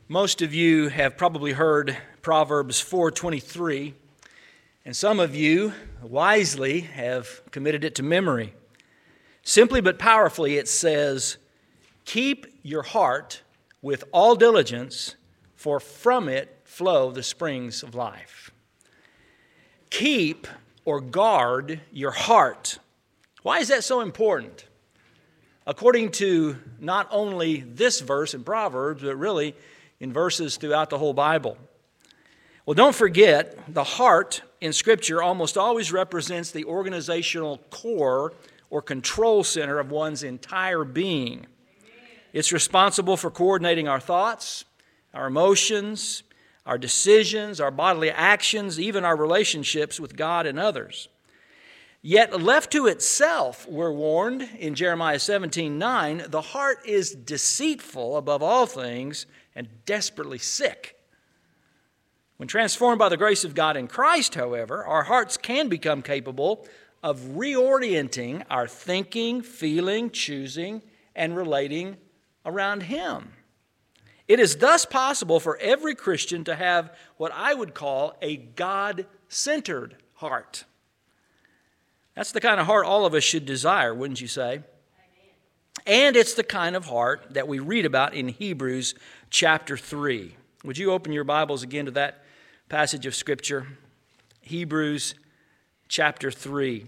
Most of you have probably heard Proverbs 4:23, and some of you wisely have committed it to memory. Simply but powerfully it says, "Keep your heart with all diligence, for from it flow the springs of life." Keep or guard your heart. Why is that so important? According to not only this verse in Proverbs, but really in verses throughout the whole Bible. Well, don't forget, the heart in Scripture almost always represents the organizational core or control center of one's entire being. It's responsible for coordinating our thoughts, our emotions, our decisions, our bodily actions, even our relationships with God and others. Yet left to itself, we're warned in Jeremiah 17:9, the heart is deceitful above all things and desperately sick. When transformed by the grace of God in Christ, however, our hearts can become capable of reorienting our thinking, feeling, choosing, and relating around Him. It is thus possible for every Christian to have what I would call a God-centered heart. That's the kind of heart all of us should desire, wouldn't you say? And it's the kind of heart that we read about in Hebrews chapter 3. Would you open your Bibles again to that passage of Scripture? Hebrews chapter 3.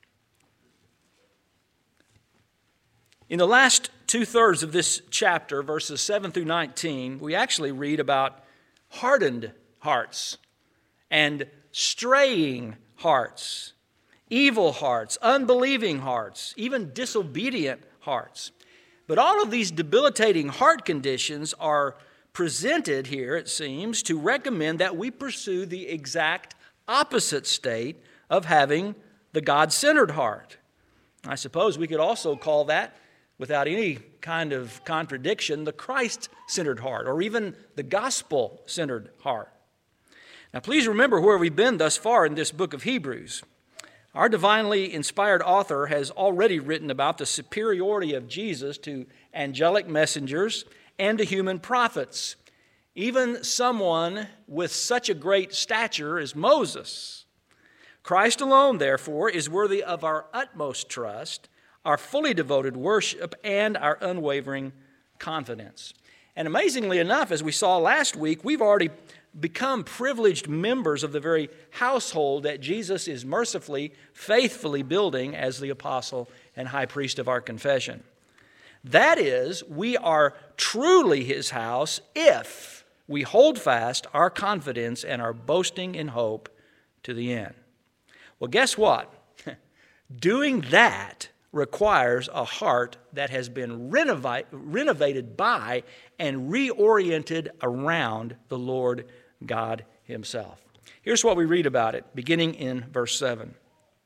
In the last two-thirds of this chapter, verses 7 through 19, we actually read about hardened hearts and straying hearts, evil hearts, unbelieving hearts, even disobedient hearts. But all of these debilitating heart conditions are presented here, it seems, to recommend that we pursue the exact opposite state of having the God-centered heart. I suppose we could also call that, without any kind of contradiction, the Christ-centered heart, or even the gospel-centered heart. Now, please remember where we've been thus far in this book of Hebrews. Our divinely inspired author has already written about the superiority of Jesus to angelic messengers and to human prophets, even someone with such a great stature as Moses. Christ alone, therefore, is worthy of our utmost trust, our fully devoted worship, and our unwavering confidence. And amazingly enough, as we saw last week, we've already become privileged members of the very household that Jesus is mercifully, faithfully building as the apostle and high priest of our confession. That is, we are truly His house if we hold fast our confidence and our boasting in hope to the end. Well, guess what? Doing that requires a heart that has been renovated by and reoriented around the Lord God Himself. Here's what we read about it, beginning in verse 7.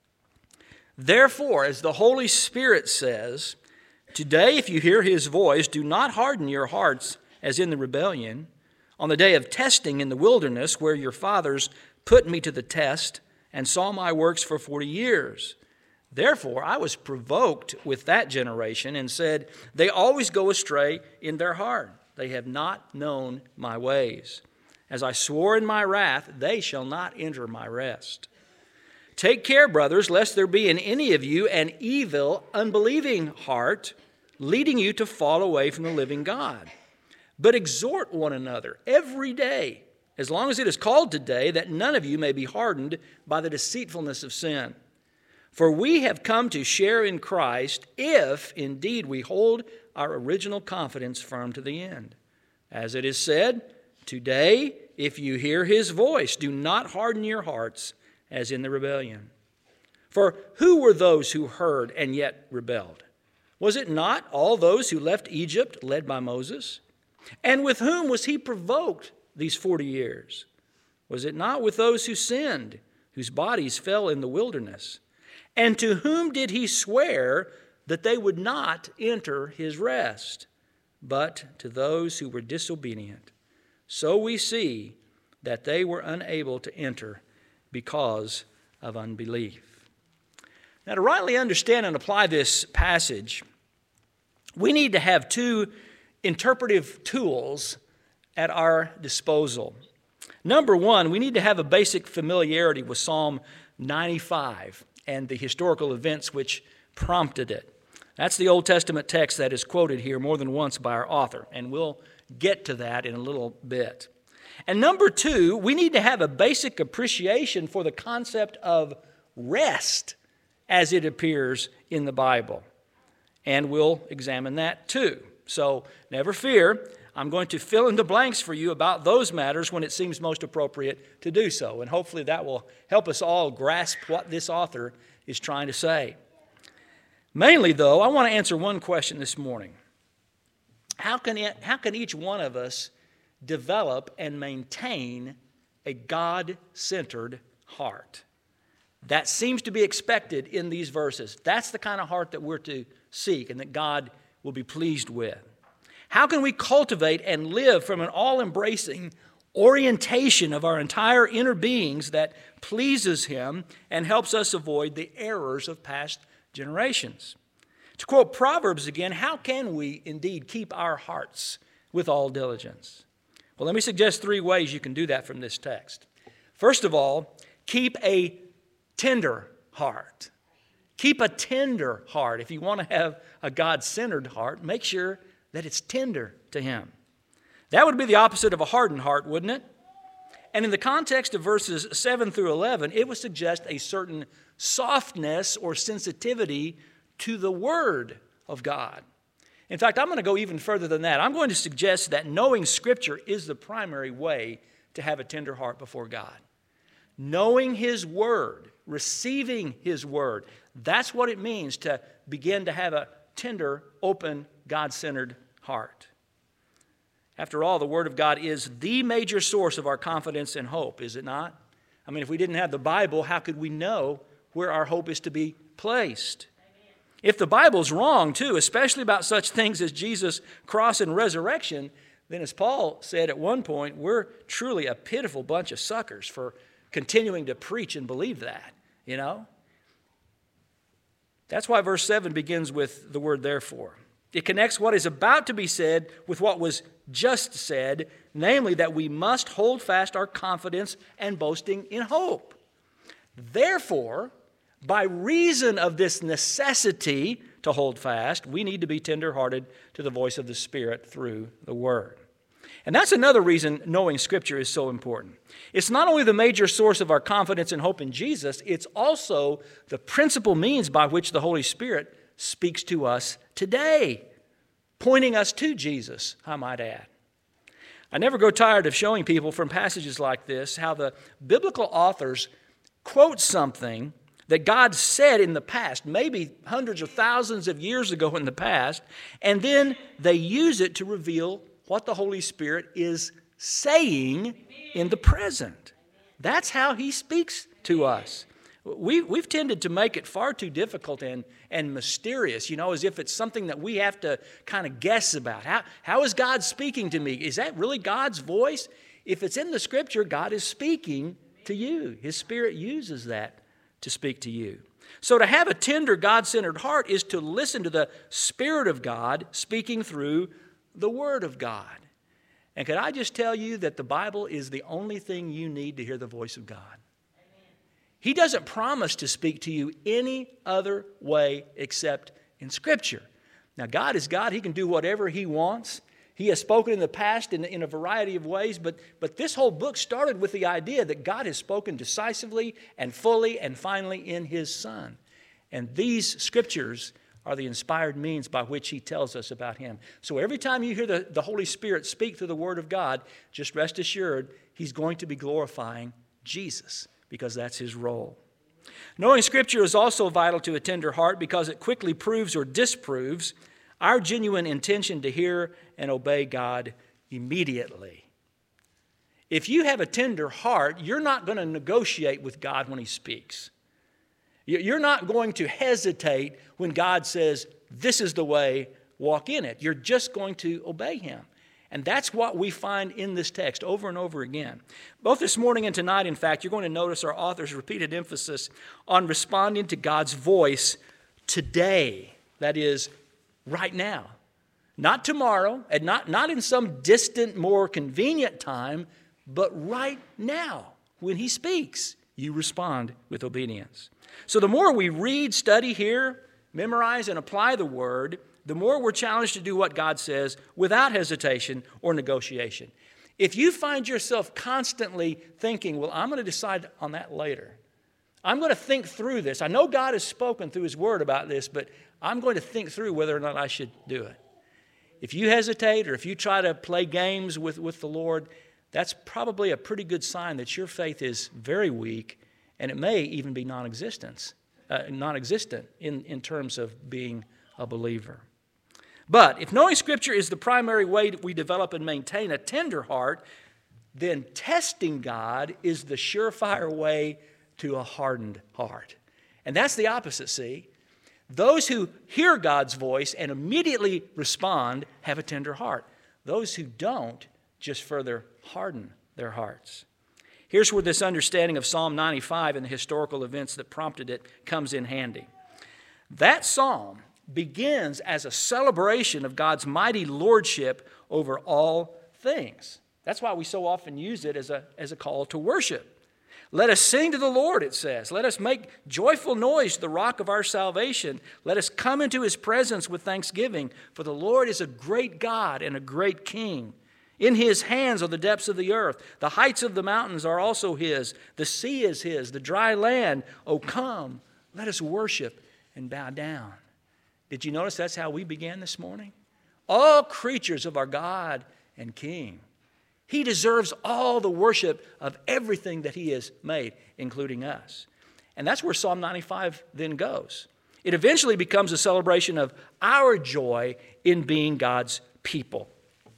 "Therefore, as the Holy Spirit says, today if you hear His voice, do not harden your hearts as in the rebellion, on the day of testing in the wilderness, where your fathers put me to the test and saw my works for 40 years. Therefore, I was provoked with that generation and said, they always go astray in their heart. They have not known my ways. As I swore in my wrath, they shall not enter my rest. Take care, brothers, lest there be in any of you an evil, unbelieving heart, leading you to fall away from the living God. But exhort one another every day, as long as it is called today, that none of you may be hardened by the deceitfulness of sin. For we have come to share in Christ, if indeed we hold our original confidence firm to the end. As it is said, today, if you hear His voice, do not harden your hearts as in the rebellion. For who were those who heard and yet rebelled? Was it not all those who left Egypt led by Moses? And with whom was He provoked these 40 years? Was it not with those who sinned, whose bodies fell in the wilderness? And to whom did He swear that they would not enter His rest? But to those who were disobedient. So we see that they were unable to enter because of unbelief." Now, to rightly understand and apply this passage, we need to have two interpretive tools at our disposal. Number one, we need to have a basic familiarity with Psalm 95 and the historical events which prompted it. That's the Old Testament text that is quoted here more than once by our author, and we'll get to that in a little bit. And number two, we need to have a basic appreciation for the concept of rest as it appears in the Bible. And we'll examine that too. So never fear, I'm going to fill in the blanks for you about those matters when it seems most appropriate to do so. And hopefully that will help us all grasp what this author is trying to say. Mainly, though, I want to answer one question this morning. How can each one of us develop and maintain a God-centered heart? That seems to be expected in these verses. That's the kind of heart that we're to seek and that God will be pleased with. How can we cultivate and live from an all-embracing orientation of our entire inner beings that pleases Him and helps us avoid the errors of past generations? To quote Proverbs again, how can we indeed keep our hearts with all diligence? Well, let me suggest 3 ways you can do that from this text. First of all, keep a tender heart. Keep a tender heart. If you want to have a God-centered heart, make sure that it's tender to Him. That would be the opposite of a hardened heart, wouldn't it? And in the context of verses 7 through 11, it would suggest a certain softness or sensitivity to the Word of God. In fact, I'm going to go even further than that. I'm going to suggest that knowing Scripture is the primary way to have a tender heart before God. Knowing His Word, receiving His Word, that's what it means to begin to have a tender, open, God-centered heart. After all, the Word of God is the major source of our confidence and hope, is it not? I mean, if we didn't have the Bible, how could we know where our hope is to be placed? Amen. If the Bible's wrong, too, especially about such things as Jesus' cross and resurrection, then as Paul said at one point, we're truly a pitiful bunch of suckers for continuing to preach and believe that, you know? That's why verse 7 begins with the word therefore. It connects what is about to be said with what was just said, namely that we must hold fast our confidence and boasting in hope. Therefore, by reason of this necessity to hold fast, we need to be tenderhearted to the voice of the Spirit through the Word. And that's another reason knowing Scripture is so important. It's not only the major source of our confidence and hope in Jesus, it's also the principal means by which the Holy Spirit speaks to us today, pointing us to Jesus, I might add. I never grow tired of showing people from passages like this how the biblical authors quote something that God said in the past, maybe hundreds or thousands of years ago in the past, and then they use it to reveal what the Holy Spirit is saying in the present. That's how He speaks to us. We've tended to make it far too difficult and mysterious, as if it's something that we have to kind of guess about. How is God speaking to me? Is that really God's voice? If it's in the Scripture, God is speaking to you. His Spirit uses that to speak to you. So to have a tender, God-centered heart is to listen to the Spirit of God speaking through the Word of God. And can I just tell you that the Bible is the only thing you need to hear the voice of God? He doesn't promise to speak to you any other way except in Scripture. Now, God is God. He can do whatever He wants. He has spoken in the past in a variety of ways, but this whole book started with the idea that God has spoken decisively and fully and finally in His Son. And these Scriptures are the inspired means by which He tells us about Him. So every time you hear the Holy Spirit speak through the Word of God, just rest assured He's going to be glorifying Jesus, because that's His role. Knowing Scripture is also vital to a tender heart because it quickly proves or disproves our genuine intention to hear and obey God immediately. If you have a tender heart, you're not going to negotiate with God when He speaks. You're not going to hesitate when God says, this is the way, walk in it. You're just going to obey Him. And that's what we find in this text over and over again. Both this morning and tonight, in fact, you're going to notice our author's repeated emphasis on responding to God's voice today. That is, right now. Not tomorrow, and not in some distant, more convenient time, but right now, when he speaks, you respond with obedience. So the more we read, study, hear, memorize, and apply the word, the more we're challenged to do what God says without hesitation or negotiation. If you find yourself constantly thinking, well, I'm going to decide on that later. I'm going to think through this. I know God has spoken through his word about this, but I'm going to think through whether or not I should do it. If you hesitate or if you try to play games with the Lord, that's probably a pretty good sign that your faith is very weak, and it may even be non-existent in terms of being a believer. But if knowing Scripture is the primary way we develop and maintain a tender heart, then testing God is the surefire way to a hardened heart. And that's the opposite, see? Those who hear God's voice and immediately respond have a tender heart. Those who don't just further harden their hearts. Here's where this understanding of Psalm 95 and the historical events that prompted it comes in handy. That psalm begins as a celebration of God's mighty lordship over all things. That's why we so often use it as a call to worship. Let us sing to the Lord, it says. Let us make joyful noise to the rock of our salvation. Let us come into his presence with thanksgiving, for the Lord is a great God and a great King. In his hands are the depths of the earth. The heights of the mountains are also his. The sea is his, the dry land. Oh, come, let us worship and bow down. Did you notice that's how we began this morning? All creatures of our God and King. He deserves all the worship of everything that he has made, including us. And that's where Psalm 95 then goes. It eventually becomes a celebration of our joy in being God's people.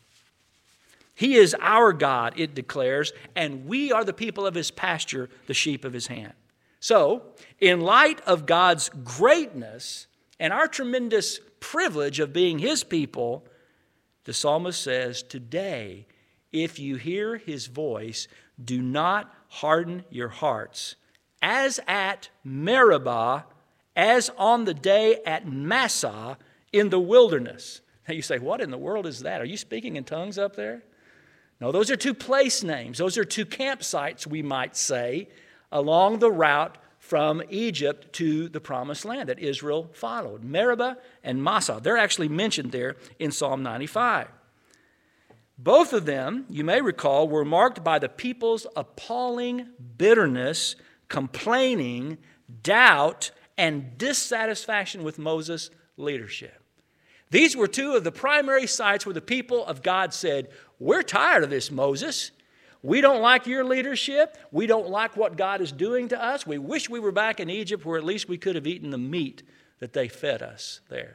He is our God, it declares, and we are the people of his pasture, the sheep of his hand. So, in light of God's greatness and our tremendous privilege of being his people, the psalmist says, today, if you hear his voice, do not harden your hearts, as at Meribah, as on the day at Massah in the wilderness. Now you say, what in the world is that? Are you speaking in tongues up there? No, those are two place names. Those are two campsites, we might say, along the route from Egypt to the Promised Land that Israel followed. Meribah and Massah. They're actually mentioned there in Psalm 95. Both of them, you may recall, were marked by the people's appalling bitterness, complaining, doubt, and dissatisfaction with Moses' leadership. These were two of the primary sites where the people of God said, we're tired of this, Moses. We don't like your leadership. We don't like what God is doing to us. We wish we were back in Egypt where at least we could have eaten the meat that they fed us there.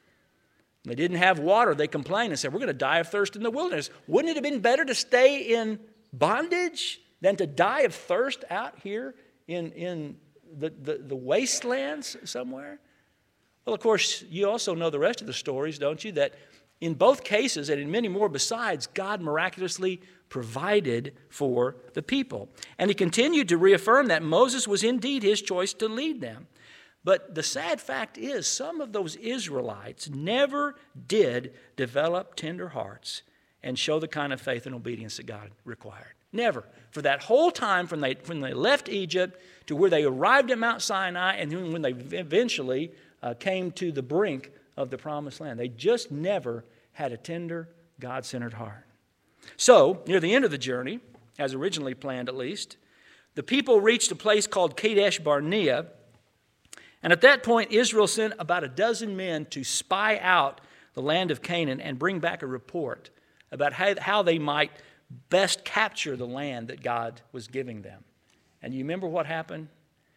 They didn't have water. They complained and said, we're going to die of thirst in the wilderness. Wouldn't it have been better to stay in bondage than to die of thirst out here in the wastelands somewhere? Well, of course, you also know the rest of the stories, don't you? That in both cases and in many more besides, God miraculously provided for the people. And he continued to reaffirm that Moses was indeed his choice to lead them. But the sad fact is, some of those Israelites never did develop tender hearts and show the kind of faith and obedience that God required. Never. For that whole time from when they left Egypt to where they arrived at Mount Sinai and then when they eventually came to the brink of the Promised Land. They just never had a tender, God-centered heart. So, near the end of the journey, as originally planned at least, the people reached a place called Kadesh Barnea. And at that point, Israel sent about a dozen men to spy out the land of Canaan and bring back a report about how they might best capture the land that God was giving them. And you remember what happened?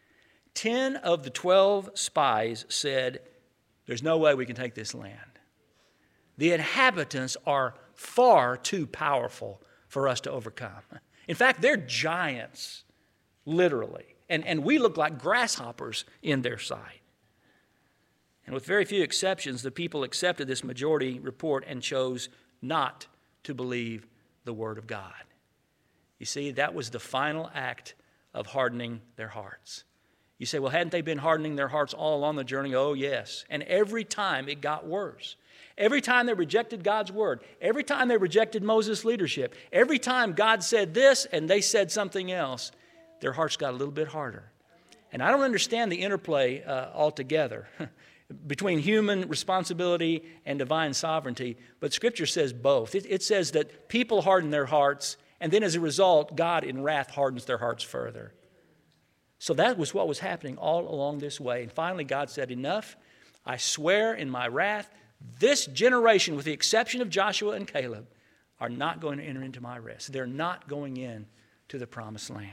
10 of the 12 spies said, there's no way we can take this land. The inhabitants are far too powerful for us to overcome. In fact, they're giants, literally. And we look like grasshoppers in their sight. And with very few exceptions, the people accepted this majority report and chose not to believe the word of God. You see, that was the final act of hardening their hearts. You say, well, hadn't they been hardening their hearts all along the journey? Oh, yes. And every time it got worse. Every time they rejected God's word, every time they rejected Moses' leadership, every time God said this and they said something else, their hearts got a little bit harder. And I don't understand the interplay altogether between human responsibility and divine sovereignty, but Scripture says both. It says that people harden their hearts, and then as a result, God in wrath hardens their hearts further. So that was what was happening all along this way. And finally, God said, enough. I swear in my wrath, this generation, with the exception of Joshua and Caleb, are not going to enter into my rest. They're not going in to the promised land.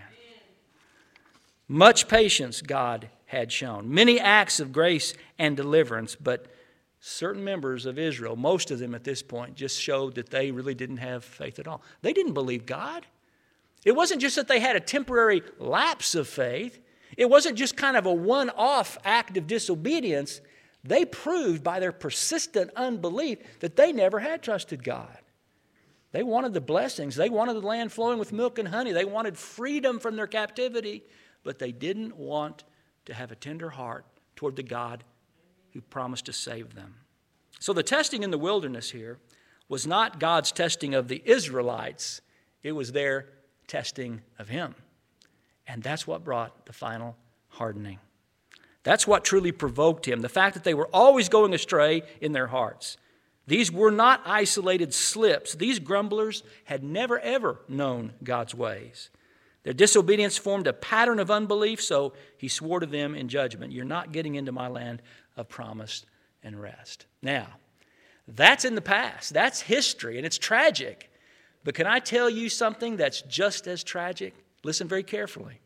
Much patience God had shown. Many acts of grace and deliverance, but certain members of Israel, most of them at this point, just showed that they really didn't have faith at all. They didn't believe God. It wasn't just that they had a temporary lapse of faith. It wasn't just kind of a one-off act of disobedience. They proved by their persistent unbelief that they never had trusted God. They wanted the blessings. They wanted the land flowing with milk and honey. They wanted freedom from their captivity, but they didn't want to have a tender heart toward the God who promised to save them. So the testing in the wilderness here was not God's testing of the Israelites. It was their testing of him. And that's what brought the final hardening. That's what truly provoked him, the fact that they were always going astray in their hearts. These were not isolated slips. These grumblers had never, ever known God's ways. Their disobedience formed a pattern of unbelief, so he swore to them in judgment, you're not getting into my land of promise and rest. Now, that's in the past. That's history, and it's tragic. But can I tell you something that's just as tragic? Listen very carefully.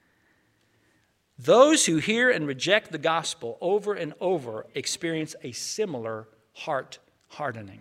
Those who hear and reject the gospel over and over experience a similar heart hardening.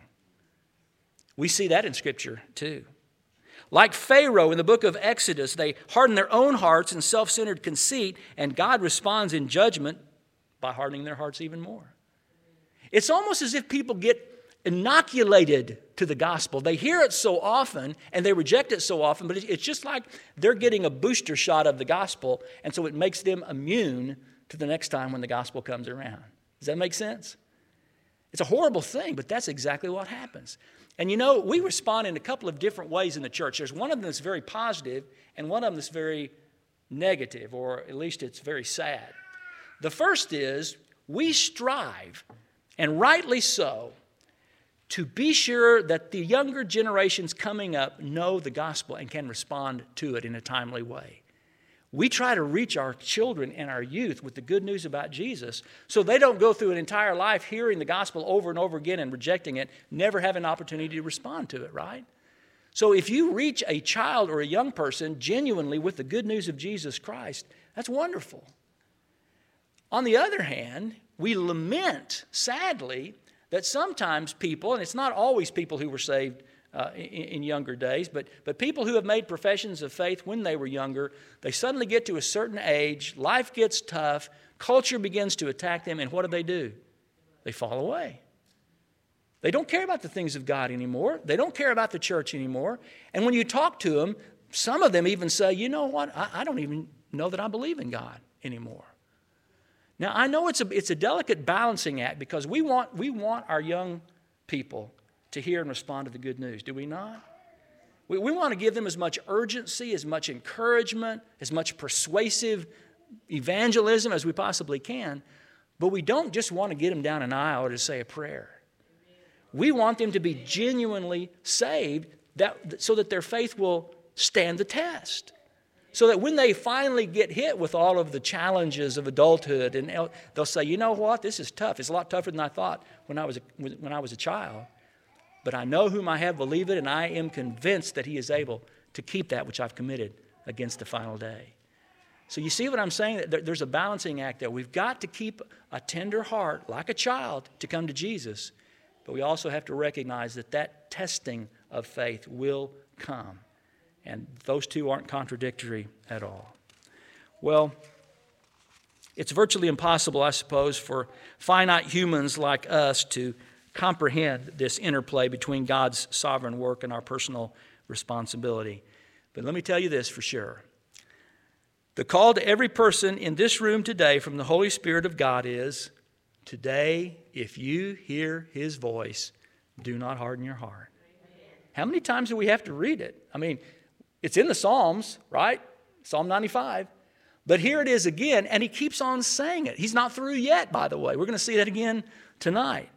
We see that in Scripture too. Like Pharaoh in the book of Exodus, they harden their own hearts in self-centered conceit, and God responds in judgment by hardening their hearts even more. It's almost as if people get inoculated to the gospel. They hear it so often and they reject it so often, but it's just like they're getting a booster shot of the gospel, and so it makes them immune to the next time when the gospel comes around. Does that make sense? It's a horrible thing, but that's exactly what happens. And you know, we respond in a couple of different ways in the church. There's one of them that's very positive and one of them that's very negative, or at least it's very sad. The first is we strive, and rightly so, to be sure that the younger generations coming up know the gospel and can respond to it in a timely way. We try to reach our children and our youth with the good news about Jesus so they don't go through an entire life hearing the gospel over and over again and rejecting it, never have an opportunity to respond to it, right? So if you reach a child or a young person genuinely with the good news of Jesus Christ, that's wonderful. On the other hand, we lament, sadly, that sometimes people, and it's not always people who were saved in younger days, but people who have made professions of faith when they were younger, they suddenly get to a certain age, life gets tough, culture begins to attack them, and what do? They fall away. They don't care about the things of God anymore. They don't care about the church anymore. And when you talk to them, some of them even say, you know what, I don't even know that I believe in God anymore. Now, I know it's a delicate balancing act because we want our young people to hear and respond to the good news, do we not? We want to give them as much urgency, as much encouragement, as much persuasive evangelism as we possibly can, but we don't just want to get them down an aisle or to say a prayer. We want them to be genuinely saved so that their faith will stand the test. So that when they finally get hit with all of the challenges of adulthood, and they'll say, you know what, this is tough. It's a lot tougher than I thought when I was a child. But I know whom I have believed, and I am convinced that he is able to keep that which I've committed against the final day. So you see what I'm saying? There's a balancing act there. We've got to keep a tender heart, like a child, to come to Jesus. But we also have to recognize that testing of faith will come. And those two aren't contradictory at all. Well, it's virtually impossible, I suppose, for finite humans like us to comprehend this interplay between God's sovereign work and our personal responsibility. But let me tell you this for sure. The call to every person in this room today from the Holy Spirit of God is Today, if you hear his voice, do not harden your heart. How many times do we have to read it? I mean, it's in the Psalms, right? Psalm 95. But here it is again, and he keeps on saying it. He's not through yet, by the way. We're going to see that again tonight.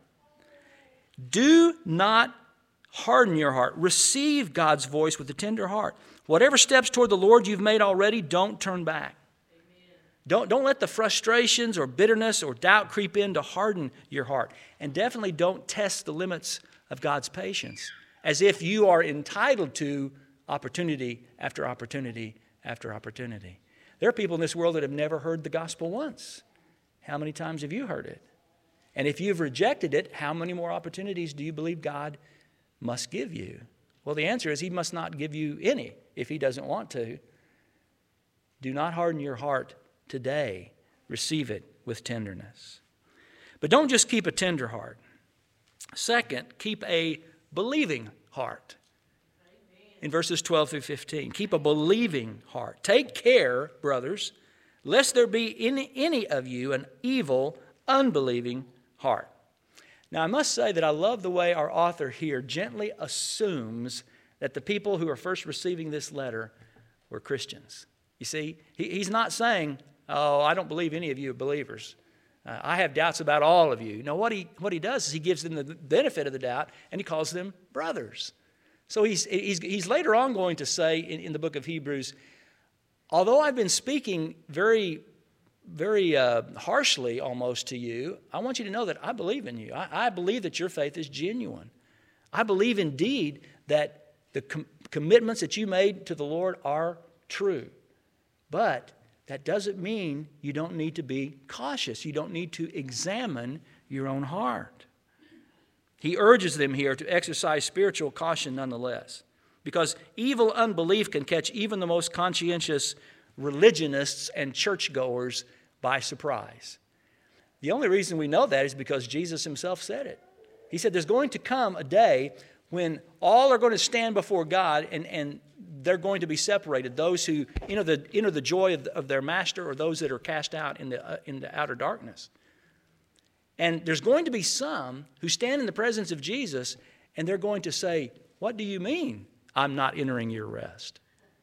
Do not harden your heart. Receive God's voice with a tender heart. Whatever steps toward the Lord you've made already, don't turn back. Don't let the frustrations or bitterness or doubt creep in to harden your heart. And definitely don't test the limits of God's patience as if you are entitled to opportunity after opportunity after opportunity. There are people in this world that have never heard the gospel once. How many times have you heard it? And if you've rejected it, how many more opportunities do you believe God must give you? Well, the answer is he must not give you any if he doesn't want to. Do not harden your heart today. Receive it with tenderness. But don't just keep a tender heart. Second, keep a believing heart. In verses 12 through 15, keep a believing heart. Take care, brothers, lest there be in any of you an evil, unbelieving heart. Now, I must say that I love the way our author here gently assumes that the people who are first receiving this letter were Christians. You see, he's not saying, oh, I don't believe any of you are believers. I have doubts about all of you. No, what he does is he gives them the benefit of the doubt, and he calls them brothers. So he's later on going to say in the book of Hebrews, although I've been speaking very, very harshly almost to you, I want you to know that I believe in you. I believe that your faith is genuine. I believe indeed that the commitments that you made to the Lord are true. But that doesn't mean you don't need to be cautious. You don't need to examine your own heart. He urges them here to exercise spiritual caution nonetheless, because evil unbelief can catch even the most conscientious religionists and churchgoers by surprise. The only reason we know that is because Jesus himself said it. He said there's going to come a day when all are going to stand before God and they're going to be separated. Those who enter the joy of their master, or those that are cast out in the outer darkness. And there's going to be some who stand in the presence of Jesus, and they're going to say, what do you mean I'm not entering your rest?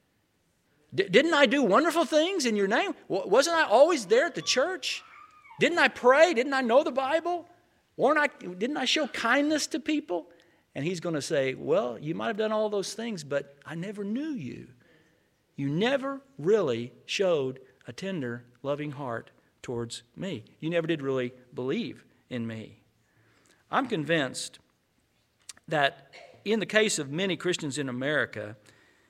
Didn't I do wonderful things in your name? Wasn't I always there at the church? Didn't I pray? Didn't I know the Bible? Didn't I show kindness to people? And he's going to say, well, you might have done all those things, but I never knew you. You never really showed a tender, loving heart towards me. You never did really believe in me. I'm convinced that in the case of many Christians in America,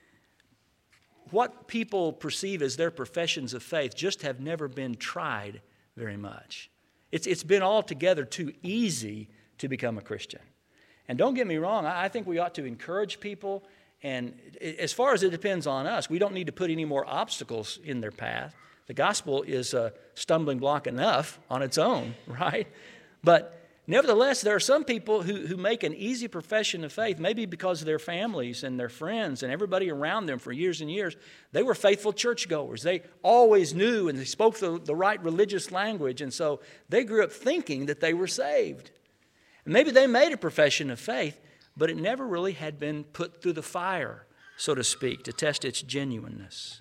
what people perceive as their professions of faith just have never been tried very much. It's been altogether too easy to become a Christian. And don't get me wrong, I think we ought to encourage people, and as far as it depends on us, we don't need to put any more obstacles in their path. The gospel is a stumbling block enough on its own, right? But nevertheless, there are some people who make an easy profession of faith, maybe because of their families and their friends and everybody around them for years and years. They were faithful churchgoers. They always knew and they spoke the right religious language, and so they grew up thinking that they were saved. And maybe they made a profession of faith, but it never really had been put through the fire, so to speak, to test its genuineness.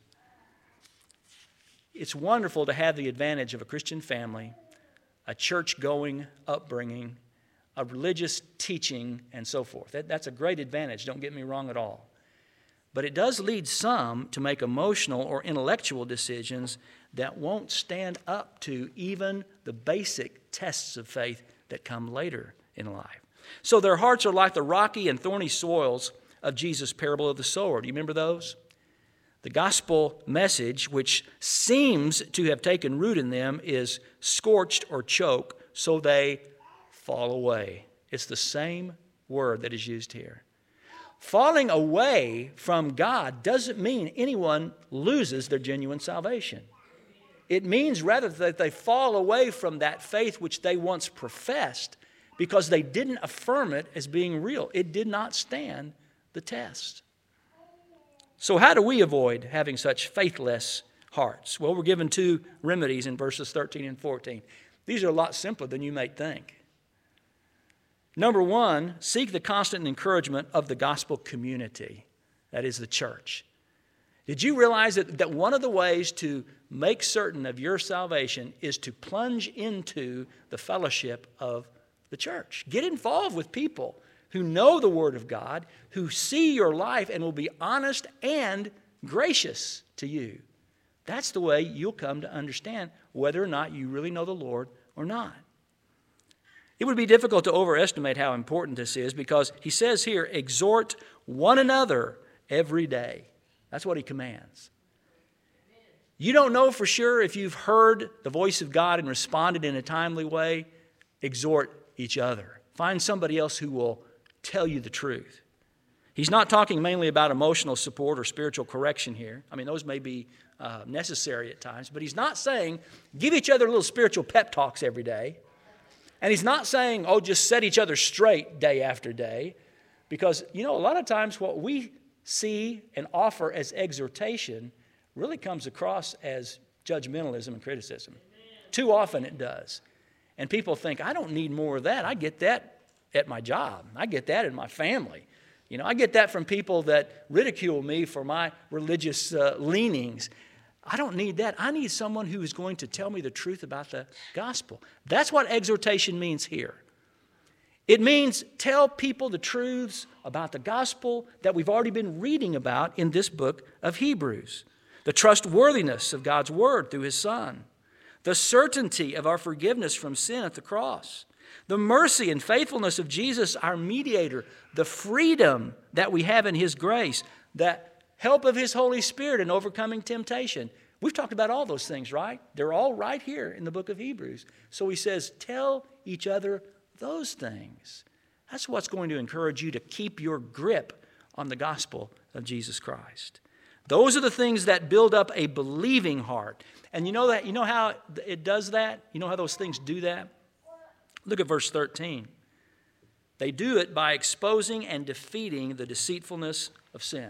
It's wonderful to have the advantage of a Christian family, a church-going upbringing, a religious teaching, and so forth. That's a great advantage, don't get me wrong at all. But it does lead some to make emotional or intellectual decisions that won't stand up to even the basic tests of faith that come later in life. So their hearts are like the rocky and thorny soils of Jesus' parable of the sower. Do you remember those? The gospel message, which seems to have taken root in them, is scorched or choke, so they fall away. It's the same word that is used here. Falling away from God doesn't mean anyone loses their genuine salvation. It means rather that they fall away from that faith which they once professed because they didn't affirm it as being real. It did not stand the test. So how do we avoid having such faithless hearts? Well, we're given two remedies in verses 13 and 14. These are a lot simpler than you may think. Number one, seek the constant encouragement of the gospel community. That is the church. Did you realize that one of the ways to make certain of your salvation is to plunge into the fellowship of the church? Get involved with people who know the Word of God, who see your life and will be honest and gracious to you. That's the way you'll come to understand whether or not you really know the Lord or not. It would be difficult to overestimate how important this is because he says here, exhort one another every day. That's what he commands. You don't know for sure if you've heard the voice of God and responded in a timely way. Exhort each other. Find somebody else who will tell you the truth. He's not talking mainly about emotional support or spiritual correction here. I mean, those may be necessary at times, but he's not saying give each other little spiritual pep talks every day. And he's not saying, oh, just set each other straight day after day. Because, a lot of times what we see and offer as exhortation really comes across as judgmentalism and criticism. Too often it does. And people think, I don't need more of that. I get that at my job. I get that in my family. I get that from people that ridicule me for my religious leanings. I don't need that. I need someone who is going to tell me the truth about the gospel. That's what exhortation means here. It means tell people the truths about the gospel that we've already been reading about in this book of Hebrews. The trustworthiness of God's word through his Son. The certainty of our forgiveness from sin at the cross. The mercy and faithfulness of Jesus, our mediator. The freedom that we have in his grace. The help of his Holy Spirit in overcoming temptation. We've talked about all those things, right? They're all right here in the book of Hebrews. So he says, tell each other those things. That's what's going to encourage you to keep your grip on the gospel of Jesus Christ. Those are the things that build up a believing heart. And you know how it does that? You know how those things do that? Look at verse 13. They do it by exposing and defeating the deceitfulness of sin.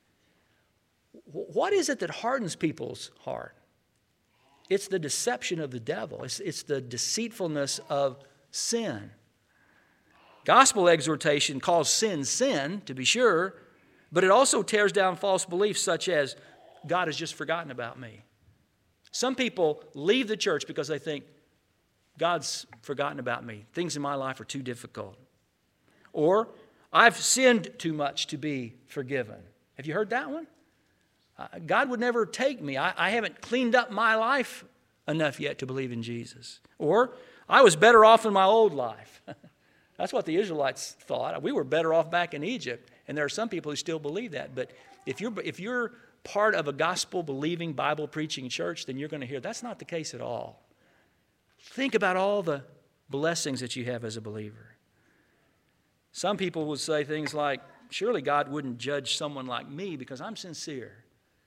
What is it that hardens people's heart? It's the deception of the devil. It's the deceitfulness of sin. Gospel exhortation calls sin, sin, to be sure, but it also tears down false beliefs such as, God has just forgotten about me. Some people leave the church because they think, God's forgotten about me. Things in my life are too difficult. Or, I've sinned too much to be forgiven. Have you heard that one? God would never take me. I haven't cleaned up my life enough yet to believe in Jesus. Or, I was better off in my old life. That's what the Israelites thought. We were better off back in Egypt. And there are some people who still believe that. But if you're part of a gospel-believing, Bible-preaching church, then you're going to hear that's not the case at all. Think about all the blessings that you have as a believer. Some people would say things like, surely God wouldn't judge someone like me because I'm sincere.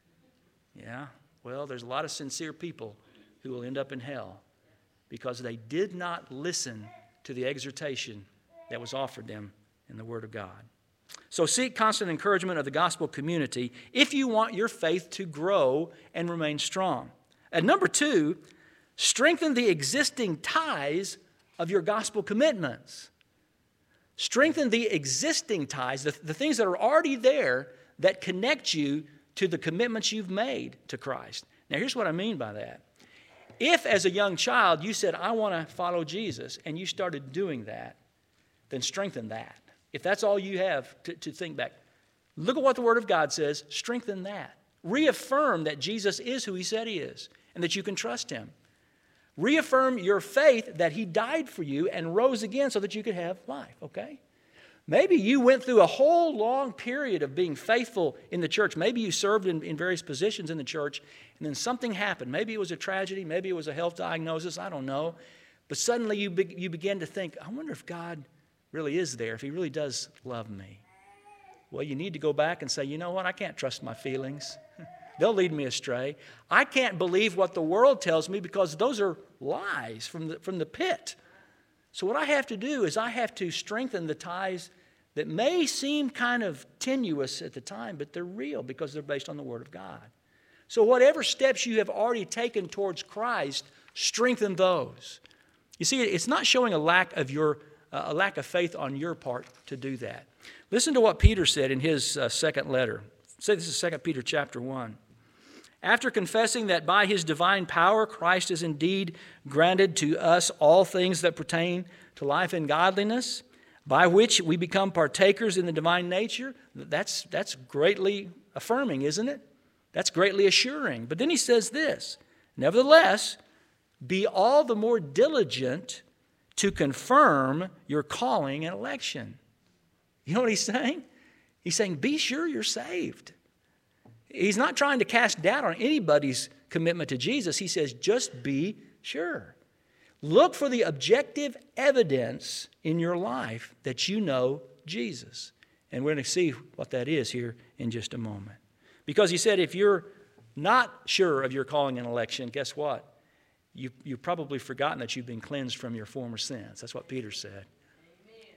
Yeah, well, there's a lot of sincere people who will end up in hell because they did not listen to the exhortation that was offered them in the Word of God. So seek constant encouragement of the gospel community if you want your faith to grow and remain strong. And number two, strengthen the existing ties of your gospel commitments. Strengthen the existing ties, the things that are already there that connect you to the commitments you've made to Christ. Now, here's what I mean by that. If, as a young child, you said, I want to follow Jesus, and you started doing that, then strengthen that. If that's all you have to think back, look at what the Word of God says, strengthen that. Reaffirm that Jesus is who he said he is, and that you can trust him. Reaffirm your faith that he died for you and rose again so that you could have life, okay? Maybe you went through a whole long period of being faithful in the church. Maybe you served in various positions in the church, and then something happened. Maybe it was a tragedy. Maybe it was a health diagnosis. I don't know. But suddenly you begin to think, I wonder if God really is there, if he really does love me. Well, you need to go back and say, you know what? I can't trust my feelings. They'll lead me astray. I can't believe what the world tells me because those are lies from the pit. So what I have to do is I have to strengthen the ties that may seem kind of tenuous at the time, but they're real because they're based on the Word of God. So whatever steps you have already taken towards Christ, strengthen those. You see, it's not showing a lack of faith on your part to do that. Listen to what Peter said in his second letter. Say this is 2 Peter chapter 1. After confessing that by his divine power Christ has indeed granted to us all things that pertain to life and godliness, by which we become partakers in the divine nature, that's greatly affirming, isn't it? That's greatly assuring. But then he says this, nevertheless, be all the more diligent to confirm your calling and election. You know what he's saying? He's saying, be sure you're saved. He's not trying to cast doubt on anybody's commitment to Jesus. He says, just be sure. Look for the objective evidence in your life that you know Jesus. And we're going to see what that is here in just a moment. Because he said, if you're not sure of your calling and election, guess what? You've probably forgotten that you've been cleansed from your former sins. That's what Peter said. Amen.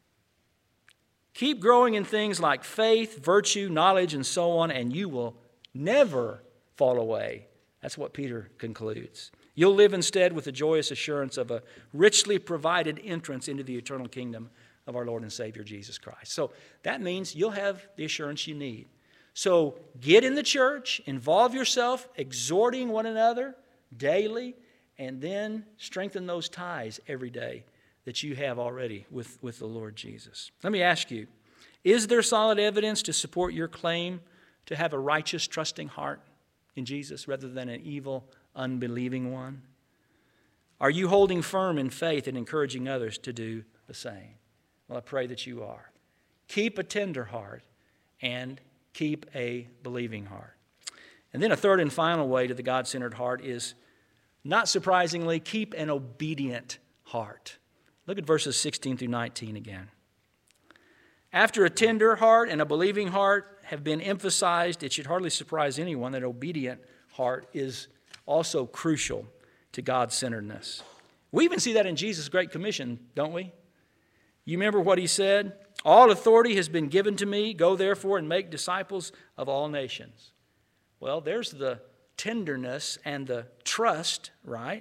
Keep growing in things like faith, virtue, knowledge, and so on, and you will never fall away. That's what Peter concludes. You'll live instead with the joyous assurance of a richly provided entrance into the eternal kingdom of our Lord and Savior Jesus Christ. So that means you'll have the assurance you need. So get in the church, involve yourself, exhorting one another daily, and then strengthen those ties every day that you have already with the Lord Jesus. Let me ask you, is there solid evidence to support your claim to have a righteous, trusting heart in Jesus rather than an evil, unbelieving one? Are you holding firm in faith and encouraging others to do the same? Well, I pray that you are. Keep a tender heart and keep a believing heart. And then a third and final way to the God-centered heart is, not surprisingly, keep an obedient heart. Look at verses 16 through 19 again. After a tender heart and a believing heart have been emphasized, it should hardly surprise anyone that obedient heart is also crucial to God-centeredness. We even see that in Jesus' Great Commission, don't we? You remember what he said? All authority has been given to me. Go therefore and make disciples of all nations. Well, there's the tenderness and the trust, right?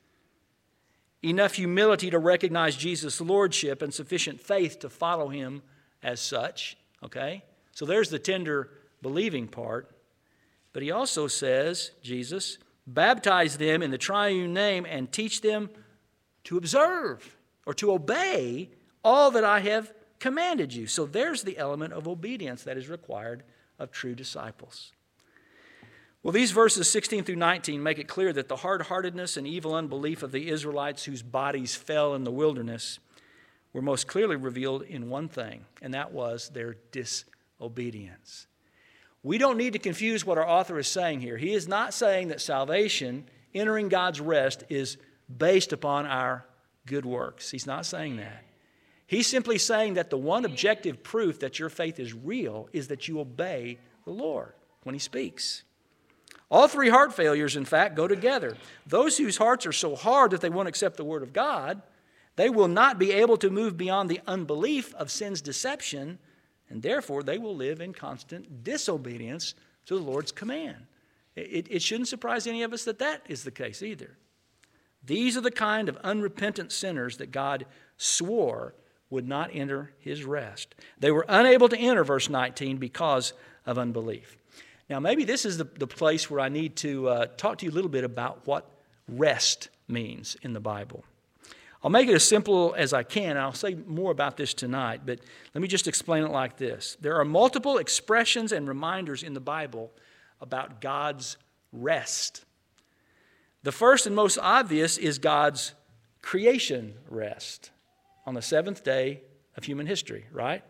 Enough humility to recognize Jesus' lordship and sufficient faith to follow him as such, okay? So there's the tender believing part. But he also says, Jesus, baptize them in the triune name and teach them to observe or to obey all that I have commanded you. So there's the element of obedience that is required of true disciples. Well, these verses 16 through 19 make it clear that the hard-heartedness and evil unbelief of the Israelites whose bodies fell in the wilderness were most clearly revealed in one thing, and that was their disobedience. We don't need to confuse what our author is saying here. He is not saying that salvation, entering God's rest, is based upon our good works. He's not saying that. He's simply saying that the one objective proof that your faith is real is that you obey the Lord when he speaks. All three heart failures, in fact, go together. Those whose hearts are so hard that they won't accept the word of God, they will not be able to move beyond the unbelief of sin's deception, and therefore they will live in constant disobedience to the Lord's command. It shouldn't surprise any of us that that is the case either. These are the kind of unrepentant sinners that God swore would not enter his rest. They were unable to enter, verse 19, because of unbelief. Now, maybe this is the place where I need to talk to you a little bit about what rest means in the Bible. I'll make it as simple as I can, and I'll say more about this tonight, but let me just explain it like this. There are multiple expressions and reminders in the Bible about God's rest. The first and most obvious is God's creation rest on the seventh day of human history, right?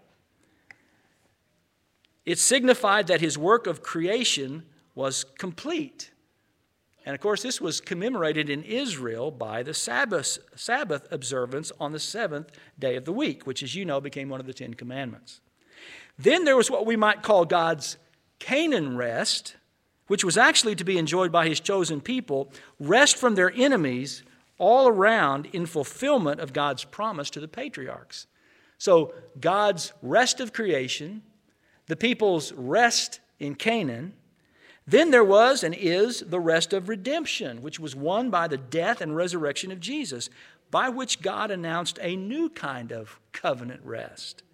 It signified that his work of creation was complete. And of course, this was commemorated in Israel by the Sabbath observance on the seventh day of the week, which, as you know, became one of the Ten Commandments. Then there was what we might call God's Canaan rest, which was actually to be enjoyed by his chosen people, rest from their enemies all around in fulfillment of God's promise to the patriarchs. So God's rest of creation, the people's rest in Canaan. Then there was and is the rest of redemption, which was won by the death and resurrection of Jesus. by which God announced a new kind of covenant rest,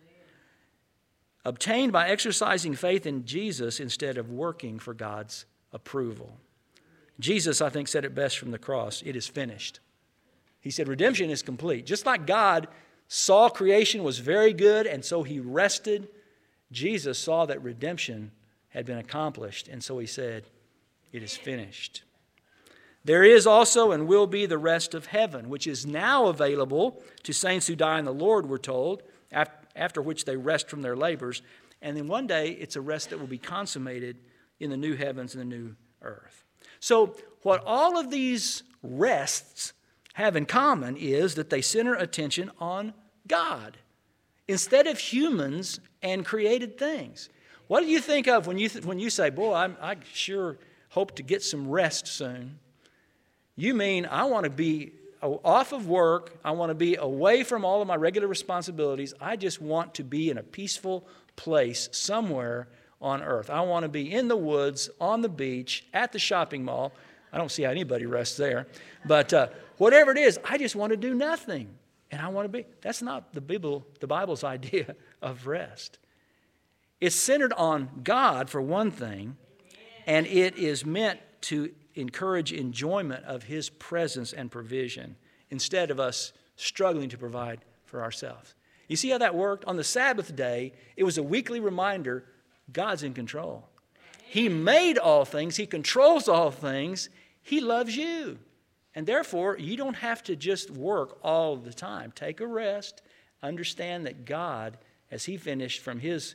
obtained by exercising faith in Jesus instead of working for God's approval. Jesus, I think, said it best from the cross: it is finished. He said redemption is complete. Just like God saw creation was very good, and so he rested, Jesus saw that redemption had been accomplished, and so he said, it is finished. There is also and will be the rest of heaven, which is now available to saints who die in the Lord, we're told, after which they rest from their labors. And then one day it's a rest that will be consummated in the new heavens and the new earth. So what all of these rests have in common is that they center attention on God instead of humans and created things. What do you think of when you say, boy, I sure hope to get some rest soon? You mean I want to be off of work. I want to be away from all of my regular responsibilities. I just want to be in a peaceful place somewhere on earth. I want to be in the woods, on the beach, at the shopping mall. I don't see how anybody rests there. But whatever it is, I just want to do nothing. And I want to be. That's not the Bible's idea of rest. It's centered on God for one thing, and it is meant to encourage enjoyment of His presence and provision instead of us struggling to provide for ourselves. You see how that worked? On the Sabbath day, it was a weekly reminder God's in control. He made all things. He controls all things. He loves you. And therefore, you don't have to just work all the time. Take a rest. Understand that God, as He finished from His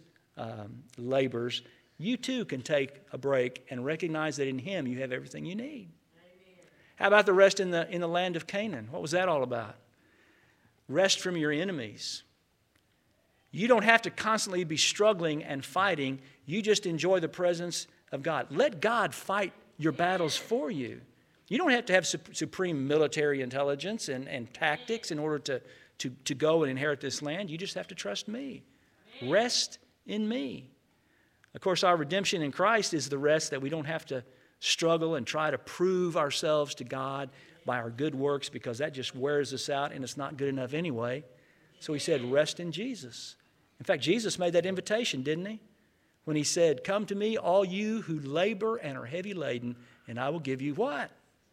labors, you too can take a break and recognize that in Him you have everything you need. Amen. How about the rest in the land of Canaan? What was that all about? Rest from your enemies. You don't have to constantly be struggling and fighting. You just enjoy the presence of God. Let God fight your battles for you. You don't have to have supreme military intelligence and tactics in order to go and inherit this land. You just have to trust me. Rest in me. Of course, our redemption in Christ is the rest that we don't have to struggle and try to prove ourselves to God by our good works, because that just wears us out and it's not good enough anyway. So He said, rest in Jesus. In fact, Jesus made that invitation, didn't He? When He said, come to me, all you who labor and are heavy laden, and I will give you what?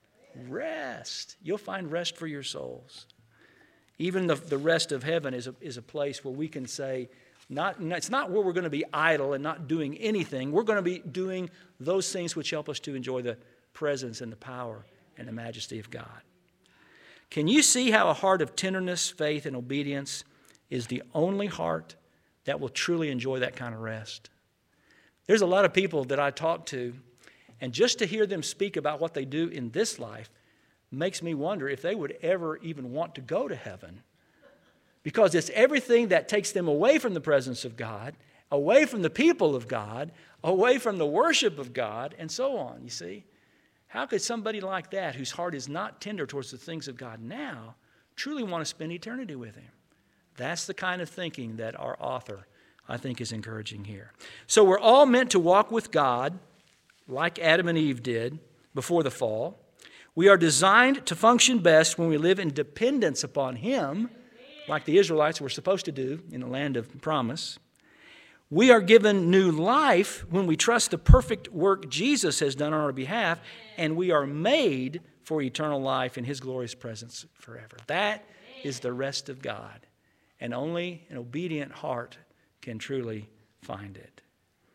Rest. You'll find rest for your souls. Even the rest of heaven is a place where we can say, it's not where we're going to be idle and not doing anything. We're going to be doing those things which help us to enjoy the presence and the power and the majesty of God. Can you see how a heart of tenderness, faith, and obedience is the only heart that will truly enjoy that kind of rest? There's a lot of people that I talk to, and just to hear them speak about what they do in this life makes me wonder if they would ever even want to go to heaven. Because it's everything that takes them away from the presence of God, away from the people of God, away from the worship of God, and so on, you see. How could somebody like that, whose heart is not tender towards the things of God now, truly want to spend eternity with Him? That's the kind of thinking that our author, I think, is encouraging here. So we're all meant to walk with God, like Adam and Eve did before the fall. We are designed to function best when we live in dependence upon Him, like the Israelites were supposed to do in the land of promise. We are given new life when we trust the perfect work Jesus has done on our behalf, and we are made for eternal life in His glorious presence forever. That is the rest of God, and only an obedient heart can truly find it.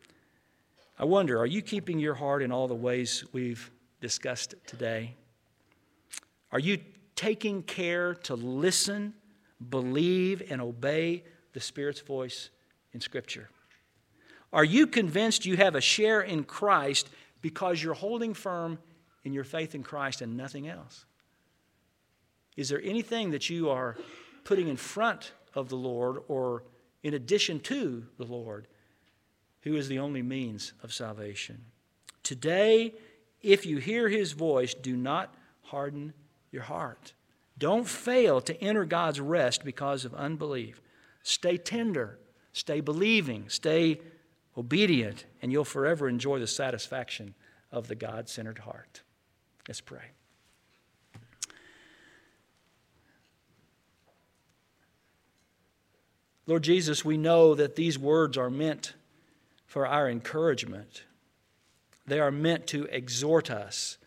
I wonder, are you keeping your heart in all the ways we've discussed today? Are you taking care to listen, believe, and obey the Spirit's voice in Scripture? Are you convinced you have a share in Christ because you're holding firm in your faith in Christ and nothing else? Is there anything that you are putting in front of the Lord or in addition to the Lord, who is the only means of salvation? Today, if you hear His voice, do not harden your heart. Don't fail to enter God's rest because of unbelief. Stay tender, stay believing, stay obedient, and you'll forever enjoy the satisfaction of the God-centered heart. Let's pray. Lord Jesus, we know that these words are meant for our encouragement. They are meant to exhort us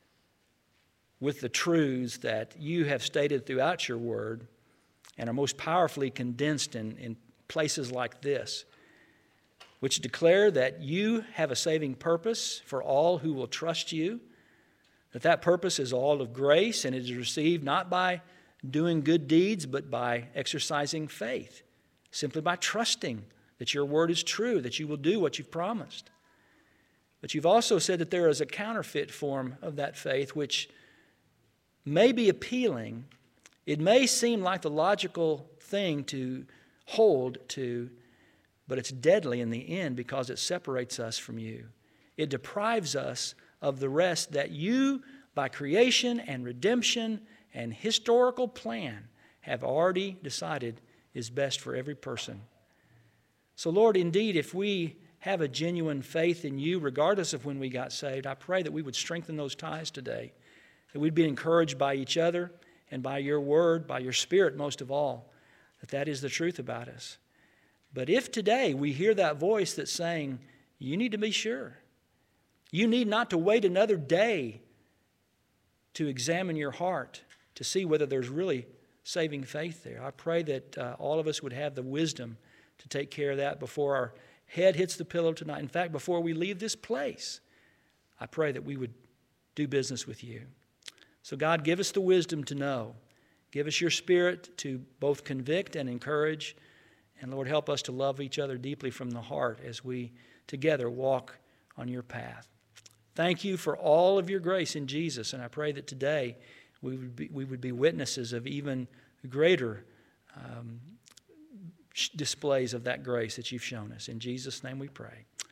with the truths that you have stated throughout your word and are most powerfully condensed in places like this, which declare that you have a saving purpose for all who will trust you, that purpose is all of grace and it is received not by doing good deeds but by exercising faith, simply by trusting that your word is true, that you will do what you've promised. But you've also said that there is a counterfeit form of that faith which may be appealing. It may seem like the logical thing to hold to, but it's deadly in the end because it separates us from you. It deprives us of the rest that you, by creation and redemption and historical plan, have already decided is best for every person. So, Lord, indeed, if we have a genuine faith in you, regardless of when we got saved, I pray that we would strengthen those ties today, that we'd be encouraged by each other and by your word, by your Spirit most of all, that is the truth about us. But if today we hear that voice that's saying, you need to be sure, you need not to wait another day to examine your heart to see whether there's really saving faith there. I pray that all of us would have the wisdom to take care of that before our head hits the pillow tonight. In fact, before we leave this place, I pray that we would do business with you. So God, give us the wisdom to know. Give us your Spirit to both convict and encourage. And Lord, help us to love each other deeply from the heart as we together walk on your path. Thank you for all of your grace in Jesus. And I pray that today we would be witnesses of even greater displays of that grace that you've shown us. In Jesus' name we pray.